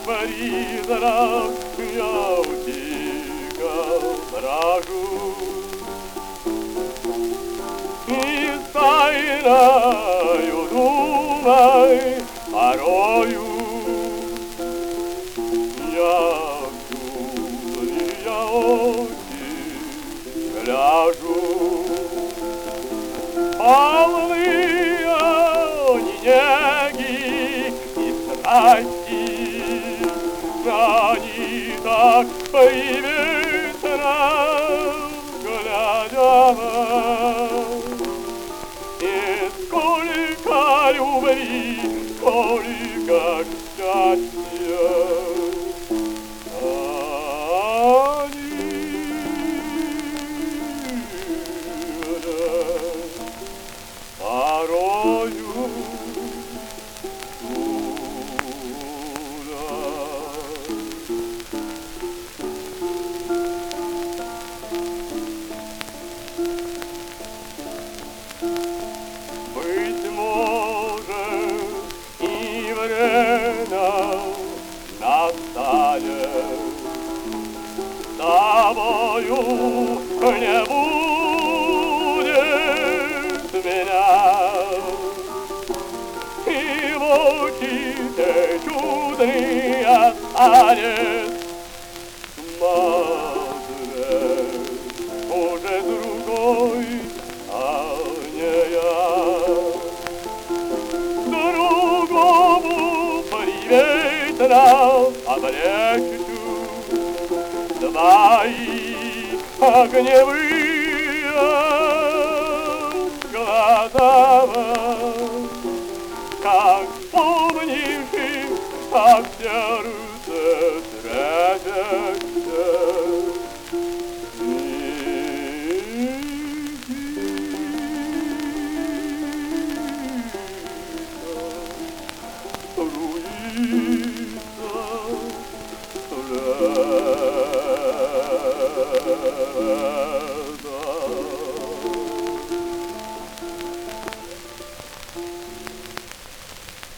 призрак, я утекал брожу. И тайною думай порою я очи гляжу. Полные неги и страсти, они так приветно глядят. И сколько любви, сколько счастья порою быть может, и время настанет, с тобою не будет меня. И в очи те чудные станет смотреть уже другой, а не я. Другому приветно облегчу твои огневые глаза, как помнишь, как сердце